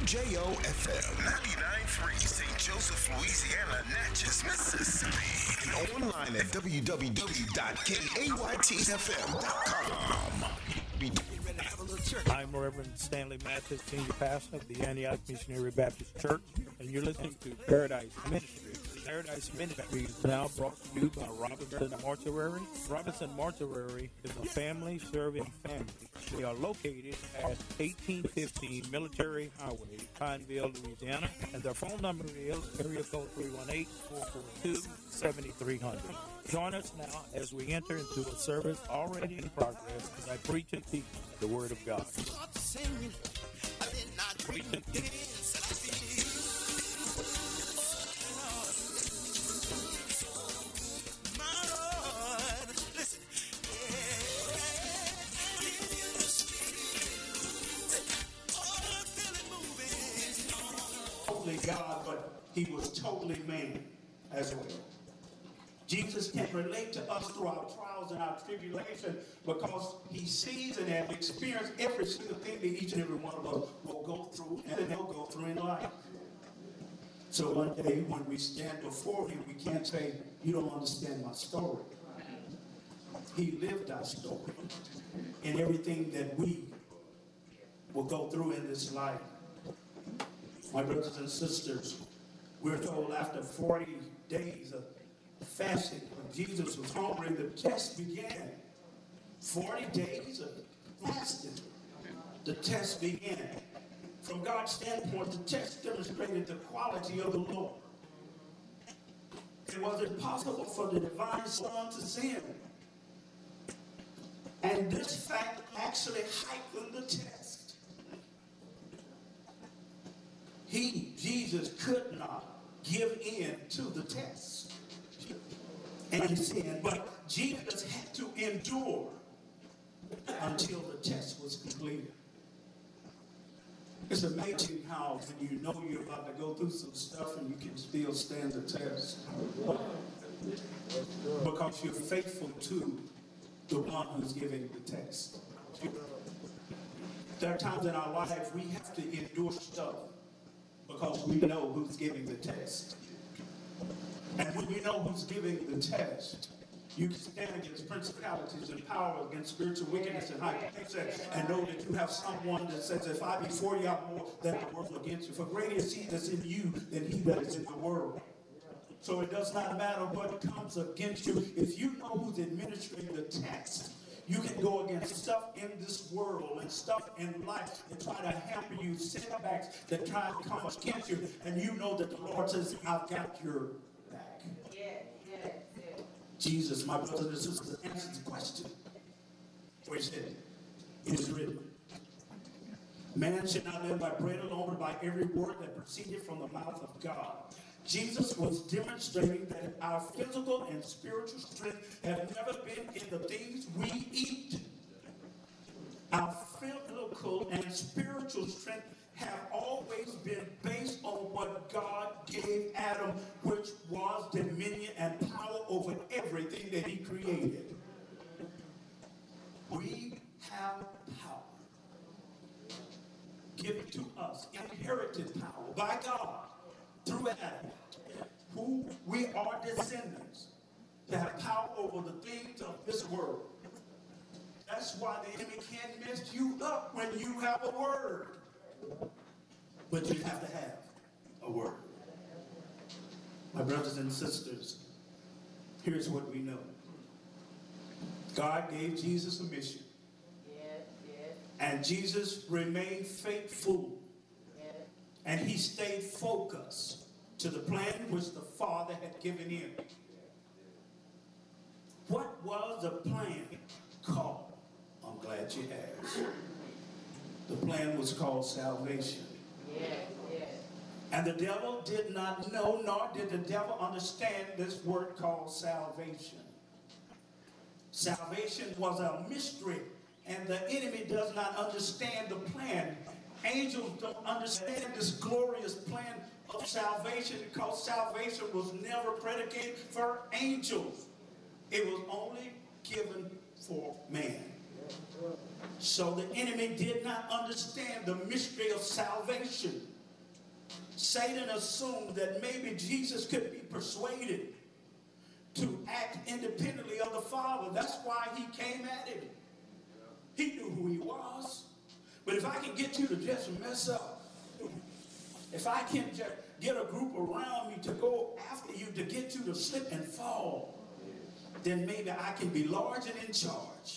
WJOFM 99.3 St. Joseph, Louisiana, Natchez, Mississippi. And online at www.kaytfm.com. I'm Reverend Stanley Mathis, Senior Pastor of the Antioch Missionary Baptist Church, and you're listening to Paradise Ministry. Paradise Ministry is now brought to you by Robinson Mortuary. Robinson Mortuary is a family-serving family. They are located at 1815 Military Highway, Pineville, Louisiana, and their phone number is area code 318-442-7300. Join us now as we enter into a service already in progress as I preach and teach the Word of God. Preach and teach. Totally God, but he was totally man as well. Jesus can relate to us through our trials and our tribulation because he sees and has experienced every single thing that each and every one of us will go through and will go through in life. So one day when we stand before him, we can't say, you don't understand my story. He lived our story and everything that we will go through in this life. My brothers and sisters, we're told after 40 days of fasting, when Jesus was hungry, the test began. 40 days of fasting, the test began. From God's standpoint, the test demonstrated the quality of the Lord. It was impossible for the divine Son to sin. And this fact actually heightened the test. Jesus, could not give in to the test and sin, but Jesus had to endure until the test was completed. It's amazing how when you know you're about to go through some stuff and you can still stand the test because you're faithful to the one who's giving the test. There are times in our life we have to endure stuff because we know who's giving the test. And when you know who's giving the test, you can stand against principalities and powers, against spiritual wickedness and high places, and know that you have someone that says, if I be for you, I'm more than the world against you. For greater is he that's in you than he that is in the world. So it does not matter what comes against you. If you know who's administering the test, you can go against stuff in this world and stuff in life that try to hamper you, setbacks that try to come against you, and you know that the Lord says, I've got your back. Jesus, my brothers and sisters, answers the question. Where he said, it is written, man should not live by bread alone, but by every word that proceeded from the mouth of God. Jesus was demonstrating that our physical and spiritual strength have never been in the things we eat. Our physical and spiritual strength have always been based on what God gave Adam, which was dominion and power over everything that he created. We have power given to us, inherited power by God through Adam, who we are descendants, to have power over the things of this world. That's why the enemy can't mess you up when you have a word. But you have to have a word. My brothers and sisters, here's what we know. God gave Jesus a mission. And Jesus remained faithful. And he stayed focused to the plan which the Father had given him. What was the plan called? I'm glad you asked. The plan was called salvation. And the devil did not know, nor did the devil understand this word called salvation. Salvation was a mystery, and the enemy does not understand the plan. Angels don't understand this glorious plan of salvation because salvation was never predicated for angels. It was only given for man. So the enemy did not understand the mystery of salvation. Satan assumed that maybe Jesus could be persuaded to act independently of the Father. That's why he came at him. He knew who he was. But if I can get you to just mess up, if I can just get a group around me to go after you, to get you to slip and fall, then maybe I can be large and in charge.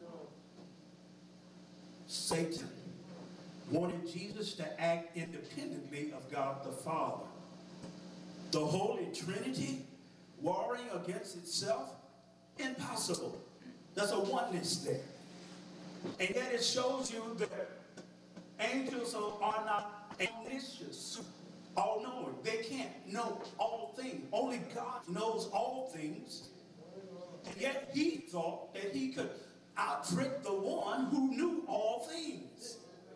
Satan wanted Jesus to act independently of God the Father. The Holy Trinity warring against itself, impossible. There's a oneness there. And yet it shows you that angels are not omniscient, all-knowing. They can't know all things. Only God knows all things. And yet he thought that he could out-trick the one who knew all things.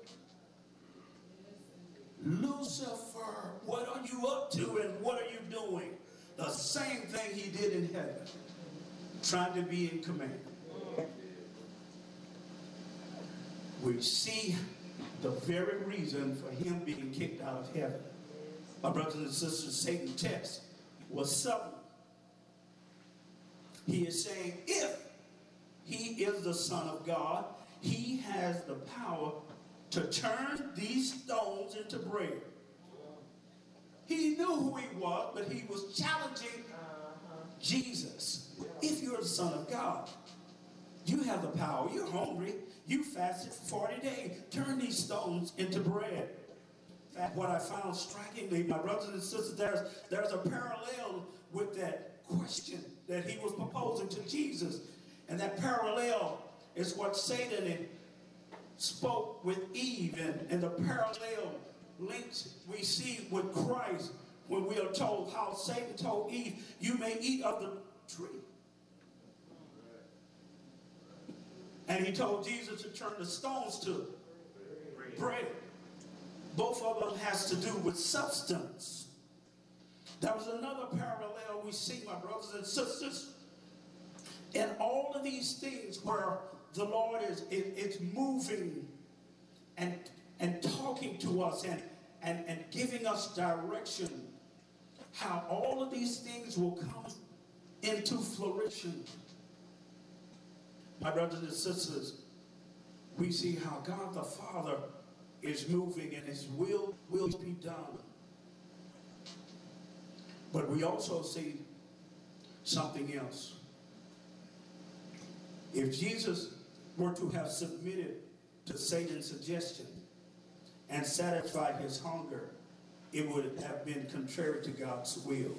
Lucifer, what are you up to and what are you doing? The same thing he did in heaven, trying to be in command. We see the very reason for him being kicked out of heaven. My brothers and sisters, Satan's test was subtle. He is saying, if he is the Son of God, he has the power to turn these stones into bread. He knew who he was, but he was challenging Jesus. If you're the Son of God, you have the power. You're hungry. You fasted for 40 days. Turn these stones into bread. In fact, what I found strikingly, my brothers and sisters, there's a parallel with that question that he was proposing to Jesus. And that parallel is what Satan spoke with Eve, and the parallel links we see with Christ when we are told how Satan told Eve, you may eat of the tree. And he told Jesus to turn the stones to bread. Both of them has to do with substance. There was another parallel we see, my brothers and sisters, in all of these things where the Lord is moving and talking to us and giving us direction, how all of these things will come into flourishing. My brothers and sisters, we see how God the Father is moving and his will be done. But we also see something else. If Jesus were to have submitted to Satan's suggestion and satisfied his hunger, it would have been contrary to God's will.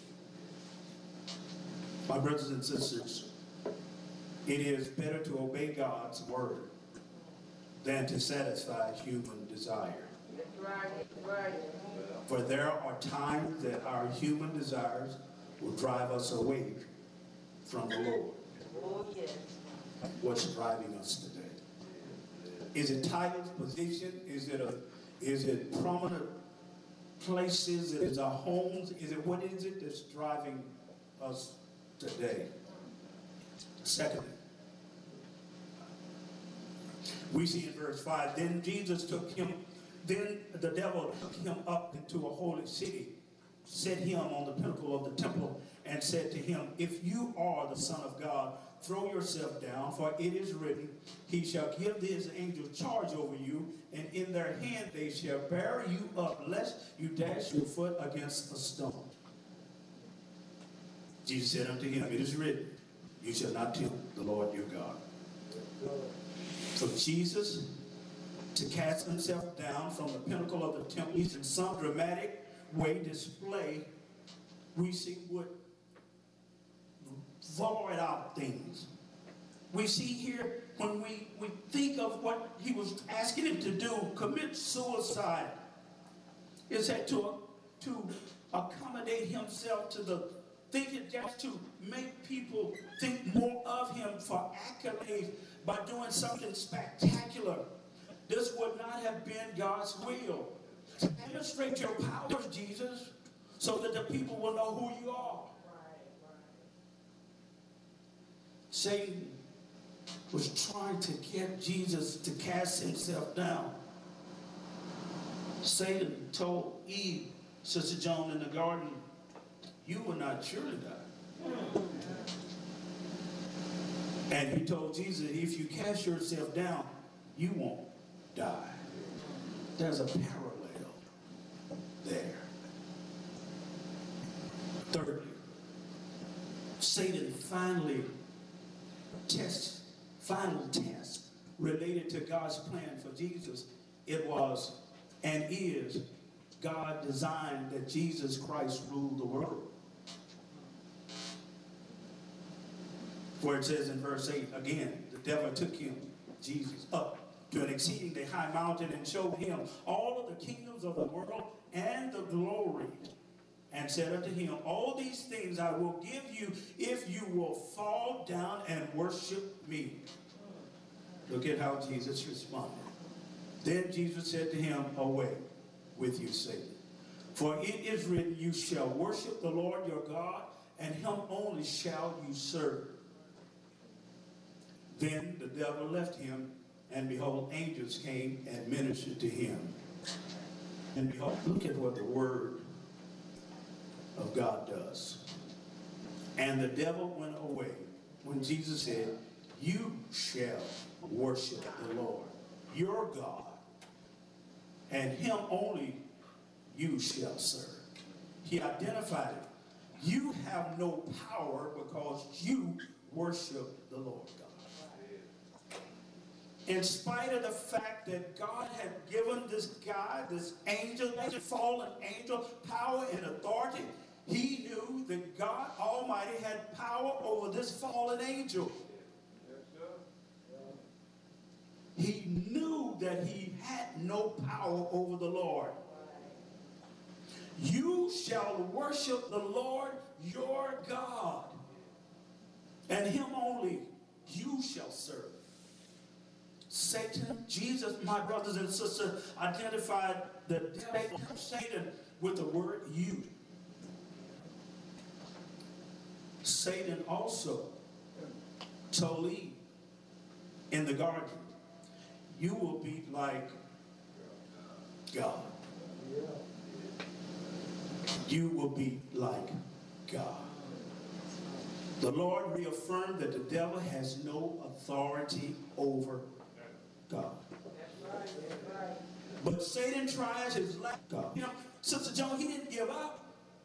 My brothers and sisters, it is better to obey God's word than to satisfy human desire. Right. For there are times that our human desires will drive us away from the Lord. Oh, yes. What's driving us today? Is it titles, position? Is it prominent places? Is it our homes? What is it that's driving us today? Secondly, we see in verse 5, then the devil took him up into a holy city, set him on the pinnacle of the temple, and said to him, if you are the Son of God, throw yourself down, for it is written, he shall give his angels charge over you, and in their hand they shall bear you up, lest you dash your foot against a stone. Jesus said unto him, it is written, you shall not tempt the Lord your God. For Jesus to cast himself down from the pinnacle of the temple, in some dramatic way display, we see would void out things. We see here when we think of what he was asking him to do, commit suicide, is that to accommodate himself to the thinking, just to make people think more of him for accolades by doing something spectacular. This would not have been God's will. Demonstrate your power, Jesus, so that the people will know who you are. Satan was trying to get Jesus to cast himself down. Satan told Eve Sister Joan, in the garden, you will not surely die. And he told Jesus, if you cast yourself down, you won't die. There's a parallel there. Thirdly, Satan final test related to God's plan for Jesus. It was and is God designed that Jesus Christ rule the world. Where it says in verse 8, again, the devil took him, Jesus, up to an exceedingly high mountain and showed him all of the kingdoms of the world and the glory, and said unto him, all these things I will give you if you will fall down and worship me. Look at how Jesus responded. Then Jesus said to him, away with you, Satan. For it is written, you shall worship the Lord your God, and him only shall you serve. Then the devil left him, and behold, angels came and ministered to him. And behold, look at what the word of God does. And the devil went away when Jesus said, you shall worship the Lord your God, and him only you shall serve. He identified it. You have no power because you worship the Lord God. In spite of the fact that God had given this guy, this angel, this fallen angel, power and authority, he knew that God Almighty had power over this fallen angel. He knew that he had no power over the Lord. You shall worship the Lord your God, and him only you shall serve. Satan, Jesus, my brothers and sisters, identified the devil, Satan, with the word you. Satan also told Eve in the garden, you will be like God. You will be like God. The Lord reaffirmed that the devil has no authority over God. But Satan tries his last. You know, Sister Joan, he didn't give up.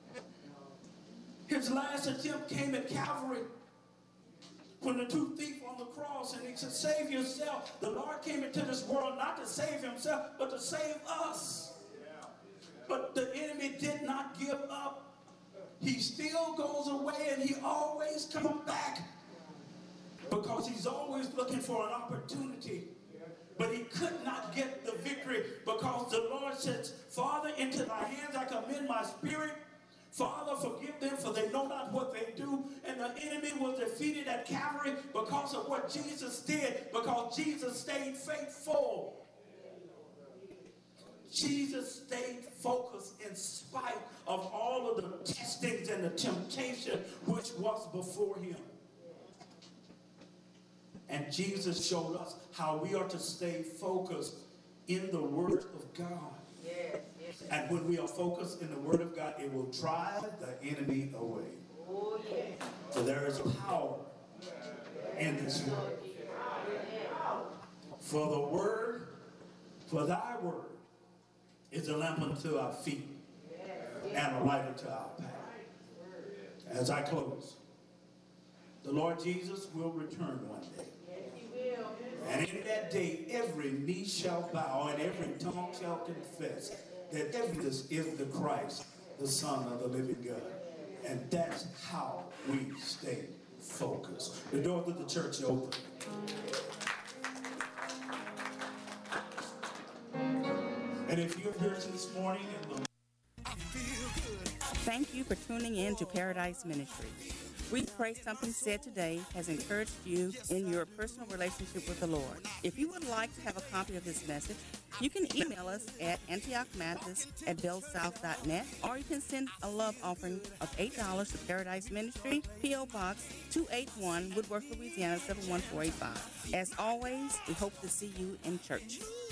His last attempt came at Calvary when the two thieves on the cross, and he said, save yourself. The Lord came into this world not to save himself, but to save us. But the enemy did not give up. He still goes away, and he always comes back because he's always looking for an opportunity. But he could not get the victory because the Lord says, Father, into thy hands I commend my spirit. Father, forgive them, for they know not what they do. And the enemy was defeated at Calvary because of what Jesus did, because Jesus stayed faithful. Jesus stayed focused in spite of all of the testings and the temptation which was before him. And Jesus showed us how we are to stay focused in the Word of God. Yes, yes. And when we are focused in the Word of God, it will drive the enemy away. Oh, yes. So there is power in this Word. For the Word, for thy Word, is a lamp unto our feet and a light unto our path. As I close, the Lord Jesus will return one day. And in that day, every knee shall bow and every tongue shall confess that Jesus is the Christ, the Son of the living God. And that's how we stay focused. The doors of the church are open. And if you're here this morning and thank you for tuning in to Paradise Ministry. We pray something said today has encouraged you in your personal relationship with the Lord. If you would like to have a copy of this message, you can email us at antiochmathis@bellsouth.net, or you can send a love offering of $8 to Paradise Ministry, P.O. Box 281, Woodworth, Louisiana 71485. As always, we hope to see you in church.